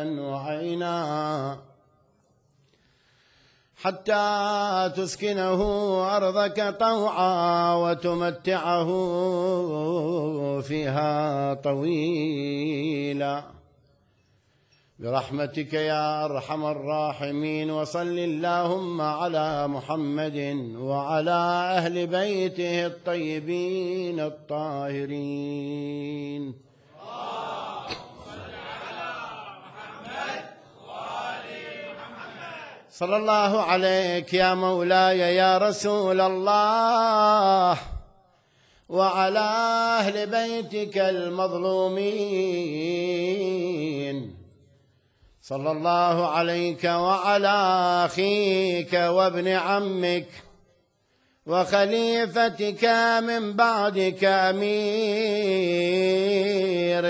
وعينا حتى تسكنه أرضك طوعا وتمتعه فيها طويلا برحمتك يا أرحم الراحمين. وصل اللهم على محمد وعلى أهل بيته الطيبين الطاهرين. صلى الله عليك يا مولاي يا رسول الله وعلى أهل بيتك المظلومين. صلى الله عليك وعلى أخيك وابن عمك وخليفتك من بعدك أمير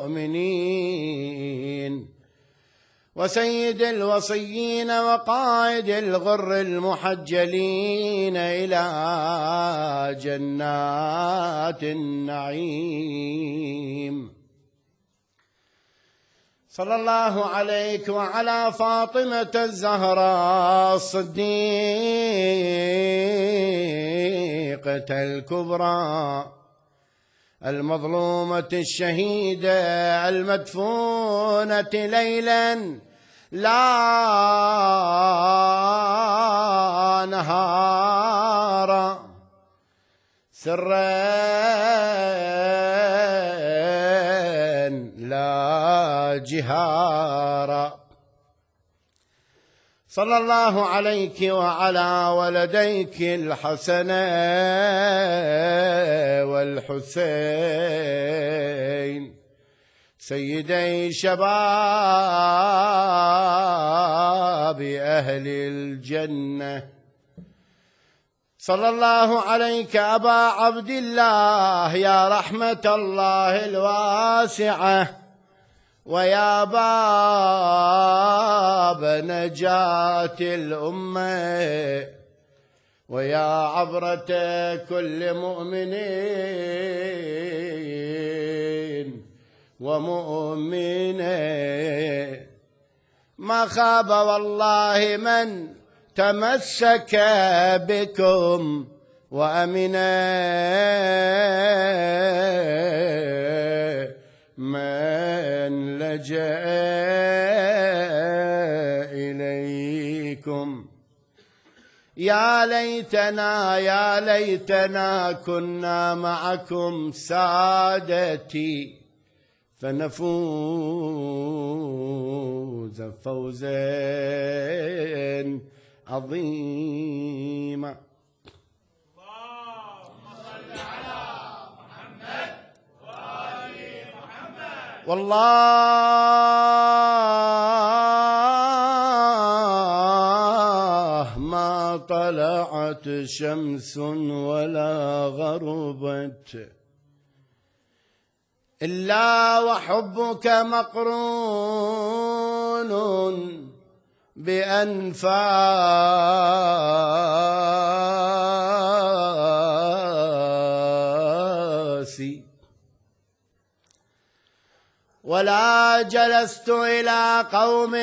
المؤمنين وسيد الوصيين وقائد الغر المحجلين إلى جنات النعيم. صلى الله عليك وعلى فاطمة الزهراء الصديقة الكبرى المظلومة الشهيدة المدفونة ليلا لا نهارا سرا لا جهارا. صلى الله عليك وعلى ولديك الحسن والحسين سيدي شباب أهل الجنة. صلى الله عليك أبا عبد الله يا رحمة الله الواسعة ويا باب نجاة الأمة ويا عبرة كل مؤمن ومؤمنة. ما خاب والله من تمسك بكم وأمنا من لجأ إليكم. يا ليتنا كنا معكم سادتي فنفوز فوزا عظيما. والله ما طلعت شمس ولا غربت إلا وحبك مقرون بأنفاسي ولا جلست إلى قوم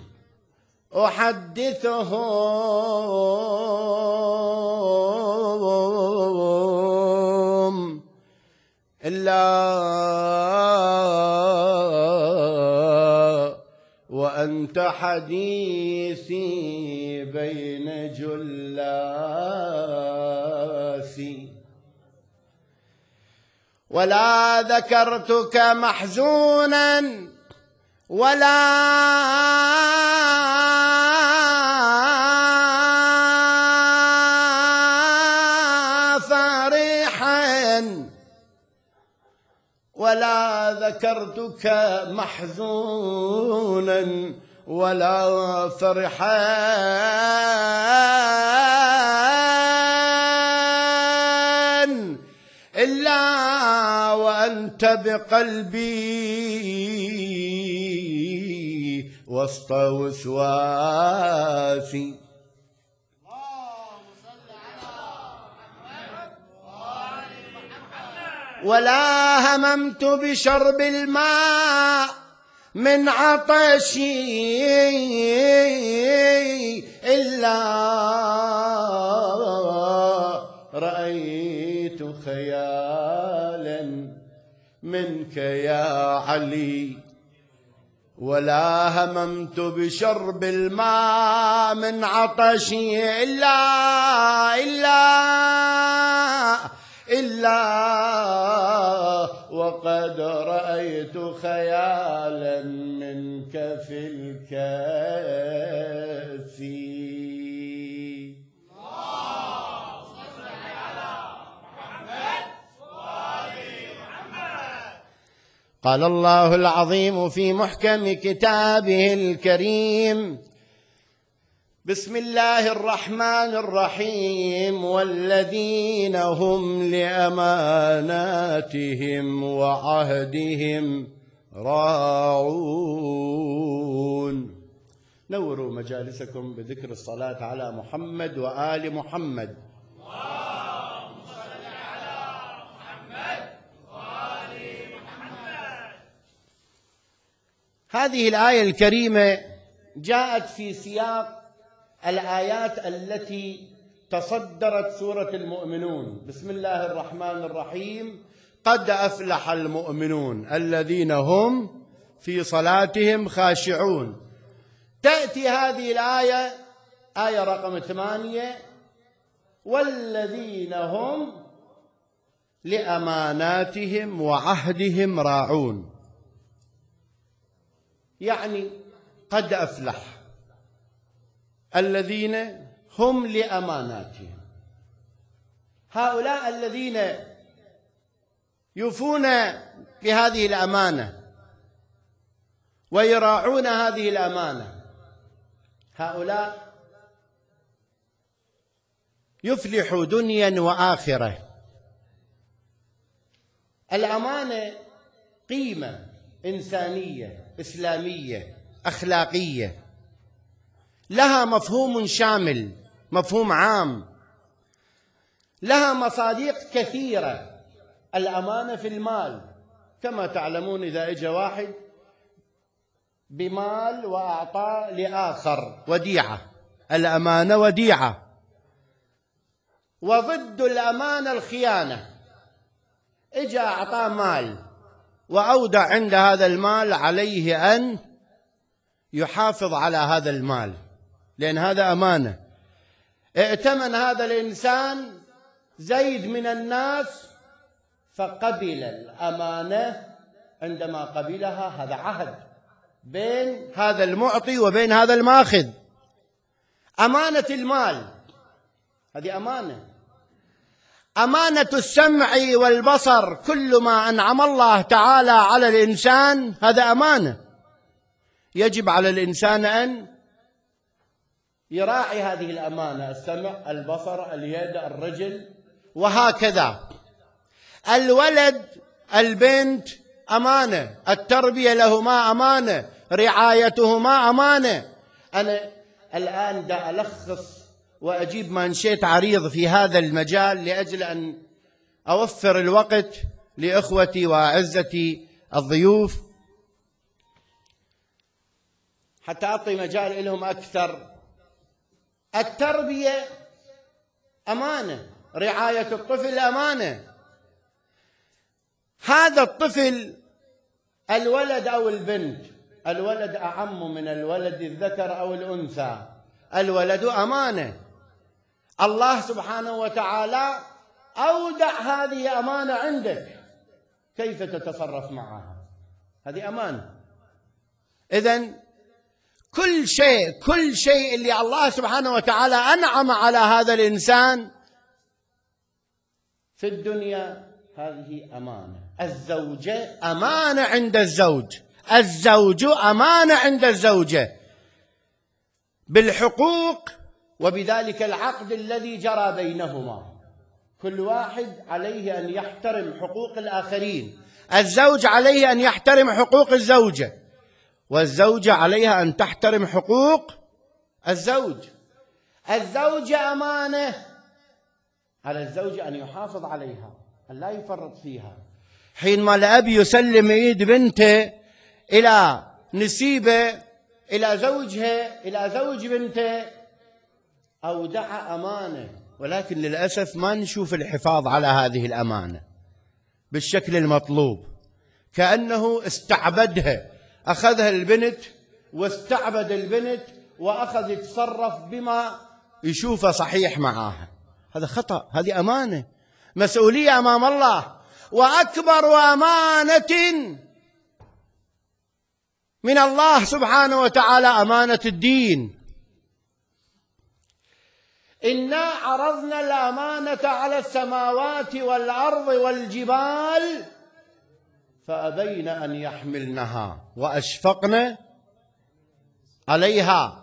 أحدثهم إلا وأنت حديثي بين جلاسي ولا ذكرتك محزونا ولا فرحا ولا ذكرتك محزونا ولا فرحا إلا وأنت بقلبي وسط وسواسي. ولا هممت بشرب الماء من عطشي إلا رأيت خيالا منك يا علي، ولا هممت بشرب الماء من عطشي إلا وقد رأيت خيالا منك في الكأس. قال الله العظيم في محكم كتابه الكريم: بسم الله الرحمن الرحيم: والذين هم لأماناتهم وعهدهم راعون. نوروا مجالسكم بذكر الصلاة على محمد وآل محمد. اللهم صل على محمد وآل محمد. هذه الآية الكريمة جاءت في سياق الآيات التي تصدرت سورة المؤمنون. بسم الله الرحمن الرحيم: قد أفلح المؤمنون الذين هم في صلاتهم خاشعون. تأتي هذه الآية، آية رقم 8: والذين هم لأماناتهم وعهدهم راعون. يعني قد أفلح الذين هم لأماناتهم، هؤلاء الذين يوفون بهذه الأمانة ويراعون هذه الأمانة، هؤلاء يفلحوا دنيا وآخرة. الأمانة قيمة إنسانية إسلامية أخلاقية، لها مفهوم شامل، مفهوم عام، لها مصادق كثيرة. الأمانة في المال، كما تعلمون إذا اجى واحد بمال وأعطى لآخر وديعة، الأمانة وديعة. وضد الأمانة الخيانة. اجى أعطاه مال وأودع عند هذا المال، عليه أن يحافظ على هذا المال، لأن هذا أمانة. ائتمن هذا الإنسان زيد من الناس فقبل الأمانة، عندما قبلها هذا عهد بين هذا المعطي وبين هذا الماخذ. أمانة المال هذه أمانة. أمانة السمع والبصر، كل ما أنعم الله تعالى على الإنسان هذا أمانة، يجب على الإنسان أن يراعي هذه الأمانة: السمع، البصر، اليد، الرجل، وهكذا. الولد، البنت أمانة، التربية لهما أمانة، رعايتهما أمانة. أنا الآن دا ألخص وأجيب ما نشيت عريض في هذا المجال لأجل أن أوفر الوقت لإخوتي وأعزتي الضيوف، حتى أعطي مجال لهم أكثر. التربية أمانة، رعاية الطفل أمانة. هذا الطفل، الولد أو البنت، الولد أعم من الولد الذكر أو الأنثى، الولد أمانة. الله سبحانه وتعالى أودع هذه أمانة عندك، كيف تتصرف معها؟ هذه أمانة. إذن كل شيء اللي الله سبحانه وتعالى أنعم على هذا الإنسان في الدنيا هذه أمانة. الزوجة أمانة عند الزوج، الزوج أمانة عند الزوجة بالحقوق، وبذلك العقد الذي جرى بينهما. كل واحد عليه أن يحترم حقوق الآخرين. الزوج عليه أن يحترم حقوق الزوجة، والزوجة عليها أن تحترم حقوق الزوج. الزوجة أمانة، على الزوج أن يحافظ عليها، أن لا يفرط فيها. حينما الأب يسلم يد بنته إلى نسيبه إلى زوجها، إلى زوج بنته، أودع أمانة، ولكن للأسف ما نشوف الحفاظ على هذه الأمانة بالشكل المطلوب، كأنه استعبدها، أخذها البنت واستعبد البنت وأخذ يتصرف بما يشوفه صحيح معها. هذا خطأ، هذه أمانة، مسؤولية أمام الله. وأكبر أمانة من الله سبحانه وتعالى أمانة الدين. إنا عرضنا الأمانة على السماوات والأرض والجبال فأبين أن يحملنها وأشفقن عليها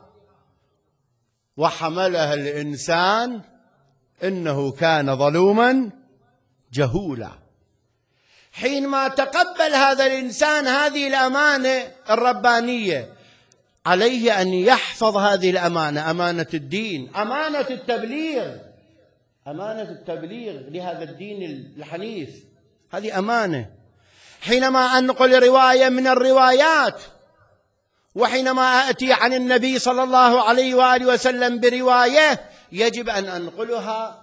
وحملها الإنسان إنه كان ظلوما جهولا. حينما تقبل هذا الإنسان هذه الأمانة الربانية، عليه أن يحفظ هذه الأمانة، أمانة الدين، أمانة التبليغ، أمانة التبليغ لهذا الدين الحنيف، هذه أمانة. حينما أنقل رواية من الروايات، وحينما أتي عن النبي صلى الله عليه وآله وسلم برواية، يجب أن أنقلها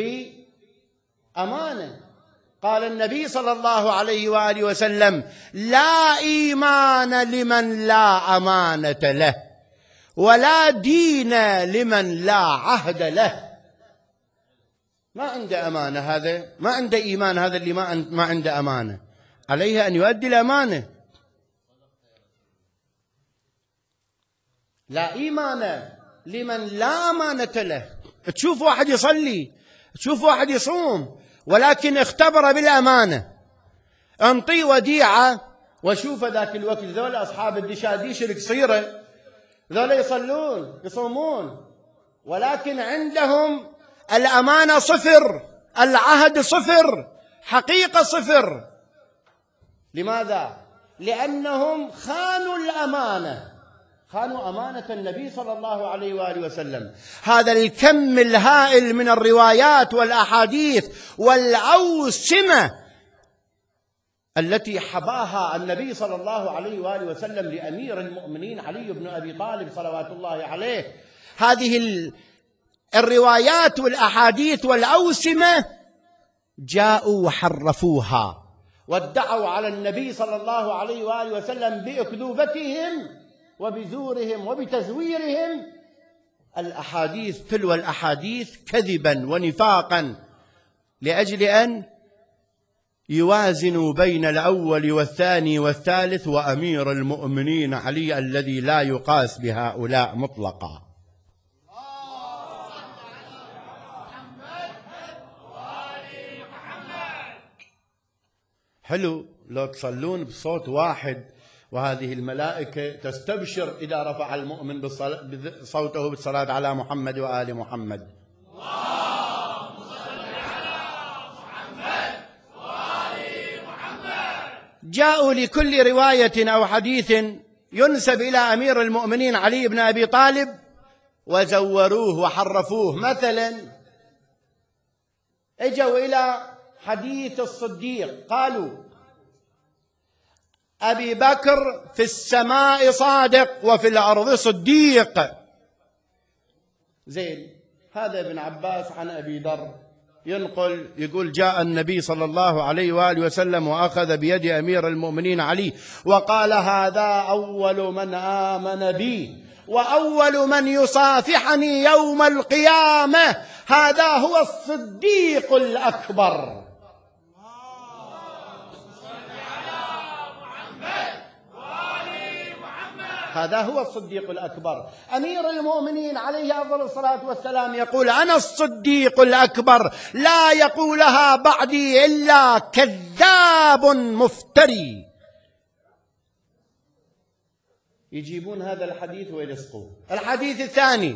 بأمانة. قال النبي صلى الله عليه وآله وسلم: لا إيمان لمن لا أمانة له، ولا دين لمن لا عهد له. ما عنده أمانة هذا، ما عنده إيمان هذا اللي ما عنده أمانة، عليه أن يؤدي الأمانة. لا إيمان لمن لا أمانة له. تشوف واحد يصلي، تشوف واحد يصوم، ولكن اختبر بالأمانة، انطي وديعة وشوف ذاك الوقت ذول أصحاب الدشاديش القصيرة، ذول يصلون يصومون، ولكن عندهم الأمانة صفر، العهد صفر، حقيقة صفر. لماذا؟ لأنهم خانوا الأمانة، خانوا أمانة النبي صلى الله عليه وآله وسلم. هذا الكم الهائل من الروايات والأحاديث والأوسمة التي حباها النبي صلى الله عليه وآله وسلم لأمير المؤمنين علي بن أبي طالب صلوات الله عليه، هذه الروايات والأحاديث والأوسمة جاءوا وحرفوها وادعوا على النبي صلى الله عليه وآله وسلم بأكذوبتهم وبزورهم وبتزويرهم الأحاديث تلو الأحاديث كذبا ونفاقا، لأجل أن يوازنوا بين الأول والثاني والثالث وأمير المؤمنين علي الذي لا يقاس بهؤلاء مطلقا. حلو لو تصلون بصوت واحد وهذه الملائكة تستبشر إذا رفع المؤمن صوته بالصلاة على محمد وآل محمد. اللهم صل على محمد وآل محمد. جاءوا لكل رواية أو حديث ينسب إلى أمير المؤمنين علي بن أبي طالب وزوروه وحرفوه. مثلا اجوا إلى حديث الصديق، قالوا: أبي بكر في السماء صادق وفي الأرض صديق. زين، هذا ابن عباس عن أبي ذر ينقل يقول: جاء النبي صلى الله عليه وآله وسلم وأخذ بيد أمير المؤمنين علي وقال: هذا أول من آمن بي وأول من يصافحني يوم القيامة، هذا هو الصديق الأكبر. هذا هو الصديق الأكبر. أمير المؤمنين عليه أفضل الصلاة والسلام يقول: أنا الصديق الأكبر، لا يقولها بعدي إلا كذاب مفتري. يجيبون هذا الحديث ويلصقوه. الحديث الثاني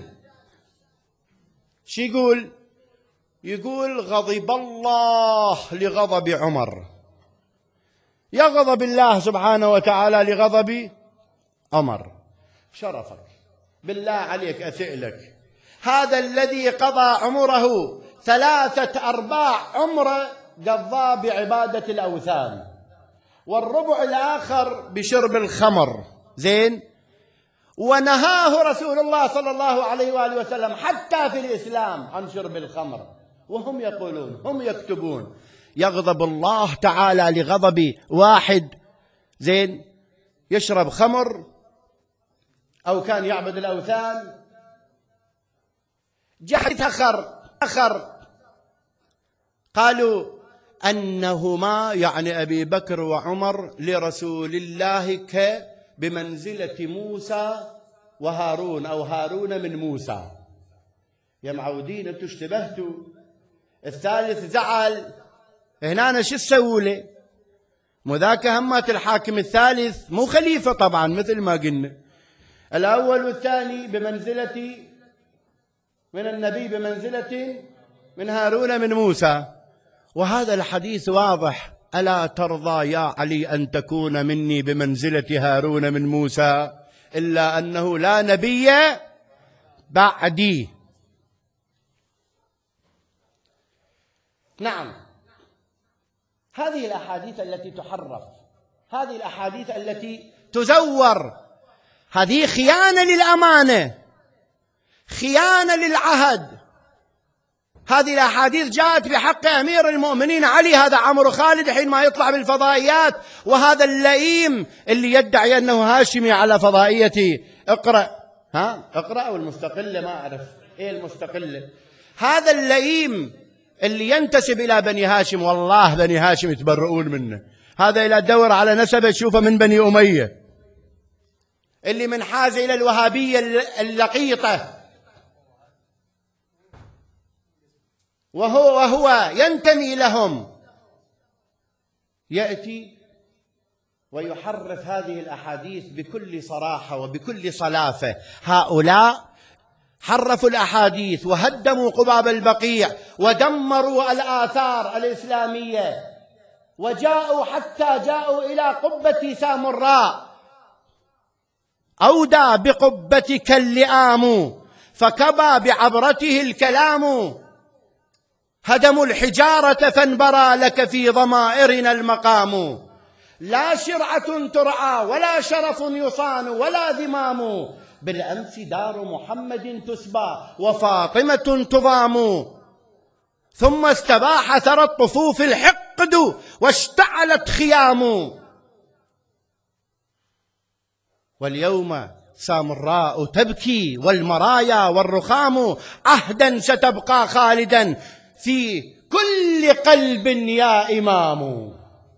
شو يقول؟ يقول: غضب الله لغضب عمر. يغضب الله سبحانه وتعالى لغضب عمر. شرفك بالله عليك أسألك، هذا الذي قضى عمره 3/4 عمره قضاه بعبادة الأوثان، والربع الآخر بشرب الخمر زين. ونهاه رسول الله صلى الله عليه وآله وسلم حتى في الإسلام عن شرب الخمر، وهم يقولون، هم يكتبون يغضب الله تعالى لغضب واحد زين يشرب خمر أو كان يعبد الأوثان. جحد أخر قالوا أنهما يعني أبي بكر وعمر لرسول الله بمنزلة موسى وهارون أو هارون من موسى. يا معودين أنتوا اشتبهتوا. الثالث زعل، هنا أنا شو اسوي له؟ مذاك همات الحاكم الثالث مو خليفة طبعا مثل ما قلنا. الأول والثاني بمنزلة من النبي، بمنزلة من هارون من موسى. وهذا الحديث واضح: ألا ترضى يا علي أن تكون مني بمنزلة هارون من موسى، إلا أنه لا نبي بعدي. نعم، هذه الأحاديث التي تحرف، هذه الأحاديث التي تزور، هذه خيانة للأمانة، خيانة للعهد. هذه الأحاديث جاءت بحق أمير المؤمنين علي، هذا عمرو خالد حينما يطلع بالفضائيات، وهذا اللئيم اللي يدعي أنه هاشمي على فضائية اقرأ أو المستقلة، ما أعرف إيه المستقلة. هذا اللئيم اللي ينتسب إلى بني هاشم، والله بني هاشم يتبرؤون منه. هذا إلى دور على نسبه تشوفه من بني أمية، اللي منحاز إلى الوهابية اللقيطة، وهو ينتمي لهم، يأتي ويحرف هذه الأحاديث بكل صراحة وبكل صلافة. هؤلاء حرفوا الأحاديث وهدموا قباب البقيع ودمروا الآثار الإسلامية، وجاءوا حتى جاءوا إلى قبة سامراء: أودى بقبتك اللئام فكبى بعبرته الكلام، هدموا الحجارة فانبرى لك في ضمائرنا المقام، لا شرعة ترعى ولا شرف يصان ولا ذمام، بالأمس دار محمد تسبى وفاطمة تضام، ثم استباح ثرى الطفوف الحقد واشتعلت خيام، واليوم سامراء تبكي والمرايا والرخام، عهدا ستبقى خالدا في كل قلب يا إمام.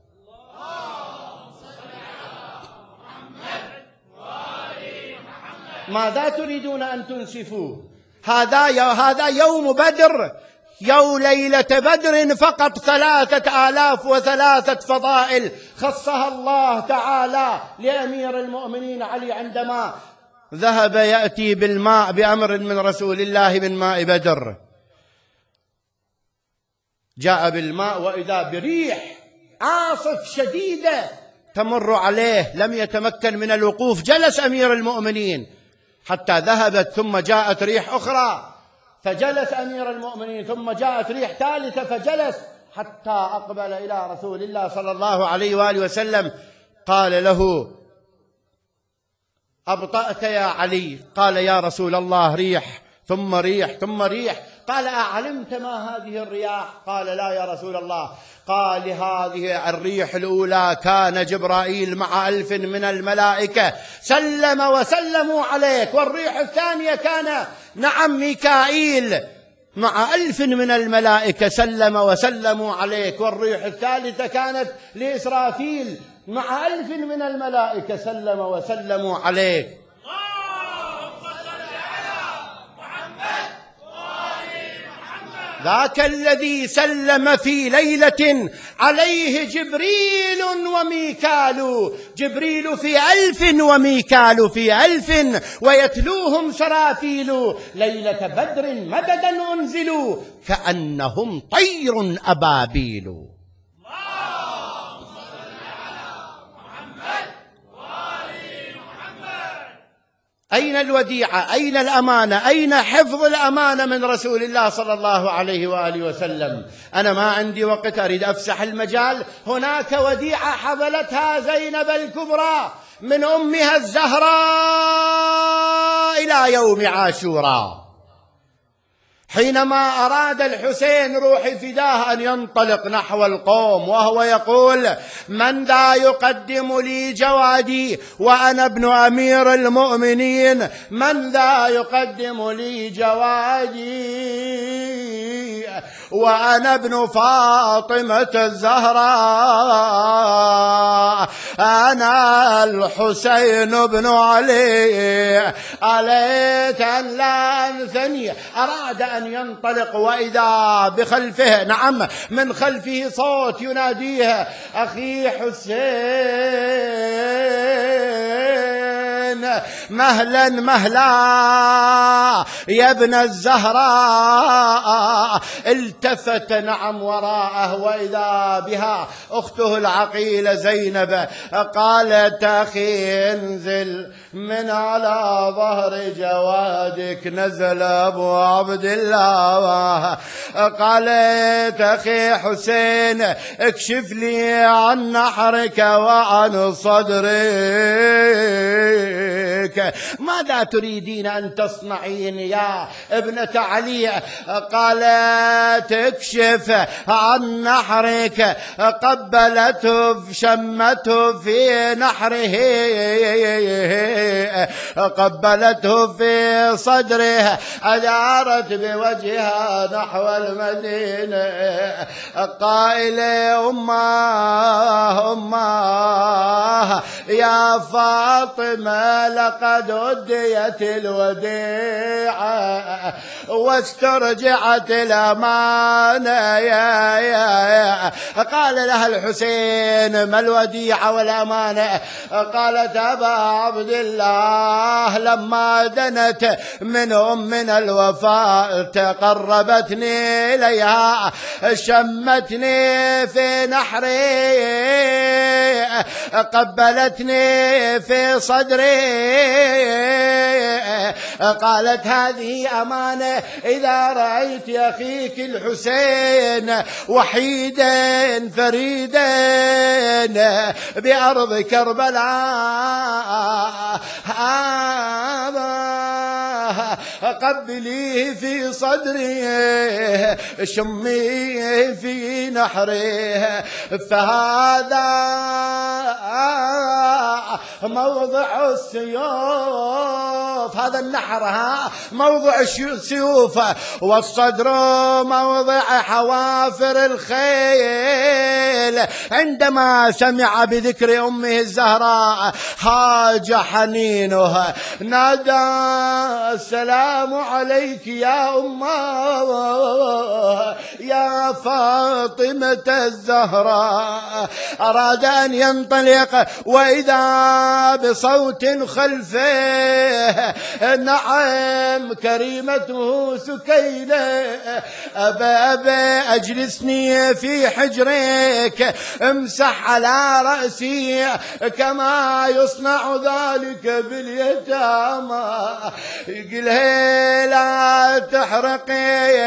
ماذا تريدون أن تنسفوا؟ هذا يوم بدر، ليلة بدر فقط 3003 فضائل خصها الله تعالى لأمير المؤمنين علي عندما ذهب يأتي بالماء بأمر من رسول الله من ماء بدر. جاء بالماء وإذا بريح عاصف شديدة تمر عليه، لم يتمكن من الوقوف، جلس أمير المؤمنين حتى ذهبت، ثم جاءت ريح أخرى فجلس أمير المؤمنين، ثم جاءت ريح ثالثة فجلس، حتى أقبل إلى رسول الله صلى الله عليه وآله وسلم. قال له: أبطأت يا علي؟ قال: يا رسول الله، ريح ثم ريح ثم ريح. قال: أعلمت ما هذه الرياح؟ قال: لا يا رسول الله. قال: هذه الريح الأولى كان جبرائيل مع 1000 من الملائكة سلم وسلموا عليك، والريح الثانية كان ميكائيل مع 1000 من الملائكة سلم وسلموا عليك، والريح الثالثة كانت لإسرافيل مع 1000 من الملائكة سلم وسلموا عليك. ذاك الذي سلم في ليلة عليه جبريل وميكال، جبريل في 1000 وميكال في 1000 ويتلوهم سرافيل، ليلة بدر مددا أنزلوا كأنهم طير أبابيل. أين الوديعة؟ أين الأمانة؟ أين حفظ الأمانة من رسول الله صلى الله عليه وآله وسلم؟ أنا ما عندي وقت، أريد أفسح المجال. هناك وديعة حملتها زينب الكبرى من أمها الزهراء إلى يوم عاشوراء. حينما أراد الحسين روحي فداه أن ينطلق نحو القوم وهو يقول: من ذا يقدم لي جوادي وأنا ابن أمير المؤمنين، من ذا يقدم لي جوادي وأنا ابن فاطمة الزهراء، أنا الحسين بن علي، أليت أن لا أنثني. أراد أن ينطلق وإذا بخلفه، نعم من خلفه، صوت يناديه: أخي حسين، مهلا مهلا يا ابن الزهراء. التفت نعم وراءه وإذا بها أخته العقيلة زينب. قالت: أخي انزل من على ظهر جوادك. نزل أبو عبد الله. قالت: أخي حسين اكشف لي عن نحرك وعن صدرك، ماذا تريدين أن تصنعين يا ابنة علي؟ قالت: اكشف عن نحرك. قبلته شمته في نحره، قبلته في صدره، أدارت بوجهها نحو المدينة قائلة: أماه أماه يا فاطمة، لقد أديت الوديعة واسترجعت الأمانة يا. قال لها الحسين: ما الوديعة والأمانة؟ قالت: أبا عبد الله، لما دنت من أمنا الوفاة تقربتني إليها، شمتني في نحري، قبلتني في صدري. قالت: هذه أمانة. إذا رأيت أخيك الحسين وحيدا فريدا بأرض كربلاء، قبليه في صدري، شميه في نحره، فهذا موضع السيوف. هذا النحر موضع السيوف، والصدر موضع حوافر الخيل. عندما سمع بذكر أمه الزهراء هاج حنينه، نادى: السلام عليك يا أمه يا فاطمة الزهراء. أراد أن ينطلق وإذا بصوت خلفه، نعم كريمته سكينة: أبا أجلسني في حجرك، امسح على رأسي كما يصنع ذلك باليتامى. يقول: لا تحرقي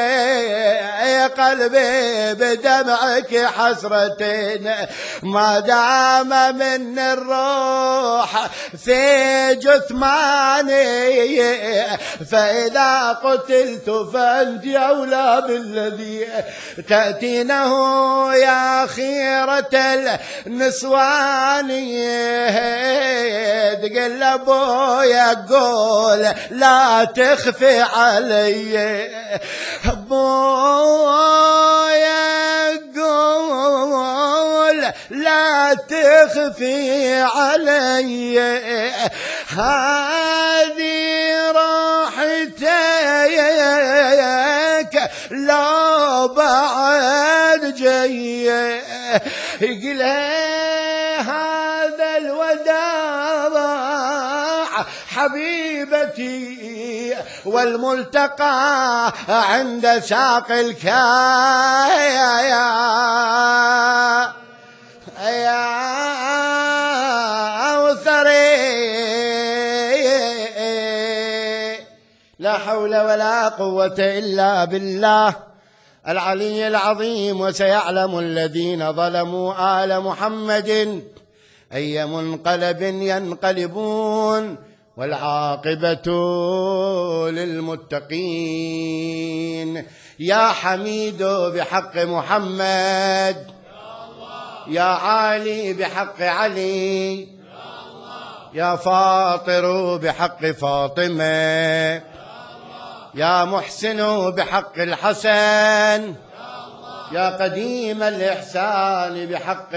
قلبي بدمعك حسرتين، ما دام من الروح في جثماني، فإذا قتلت فأنت أولى بالذي تأتينه يا خيرة النسوان. تقول أبويا قول لا تخفي علي، أبويا قول لا تخفي علي، هذه راحتك لو بعد جاي. يقول: هذا الوداع حبيبتي، والملتقى عند ساق الكايا يا أوثري. لا حول ولا قوة إلا بالله العلي العظيم. وسيعلم الذين ظلموا آل محمد أي منقلب ينقلبون والعاقبة للمتقين. يا حميد بحق محمد، يا عالي بحق علي، يا فاطر بحق فاطمة، يا محسن بحق الحسن، يا قديم الإحسان بحق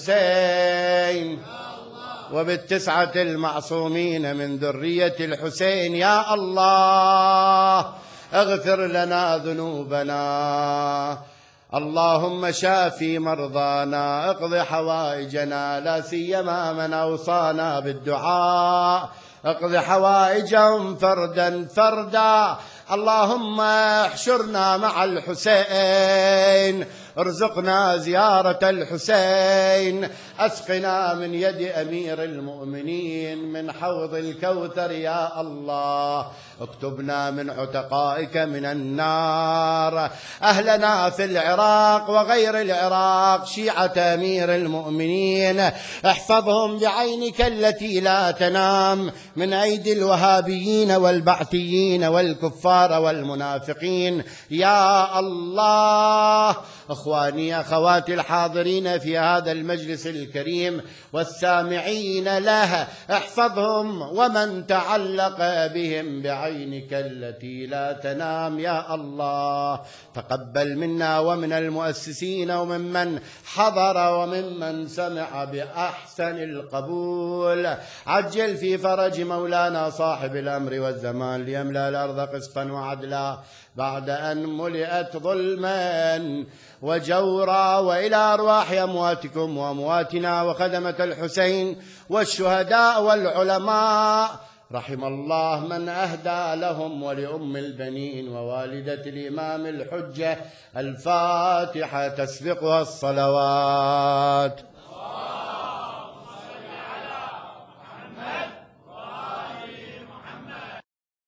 الحسين، وبالتسعة المعصومين من ذرية الحسين. يا الله اغفر لنا ذنوبنا، اللهم شافي مرضانا، اقض حوائجنا، لا سيما من أوصانا بالدعاء، اقض حوائجهم فردا فردا. اللهم احشرنا مع الحسين، ارزقنا زيارة الحسين، أسقنا من يد أمير المؤمنين من حوض الكوثر يا الله، اكتبنا من عتقائك من النار. أهلنا في العراق وغير العراق، شيعة أمير المؤمنين، احفظهم بعينك التي لا تنام من أيدي الوهابيين والبعثيين والكفار والمنافقين يا الله. أخواني أخواتي الحاضرين في هذا المجلس الكريم والسامعين له، احفظهم ومن تعلق بهم بعينك التي لا تنام يا الله. تقبل منا ومن المؤسسين وممن حضر وممن سمع بأحسن القبول. عجل في فرج مولانا صاحب الأمر والزمان ليملأ الأرض قسطا وعدلا بعد أن ملئت ظلما وجورا. وإلى أرواح أمواتكم وأمواتنا وخدمة الحسين والشهداء والعلماء، رحم الله من أهدى لهم ولأم البنين ووالدة الإمام الحجة. الفاتحة تسبقها الصلوات.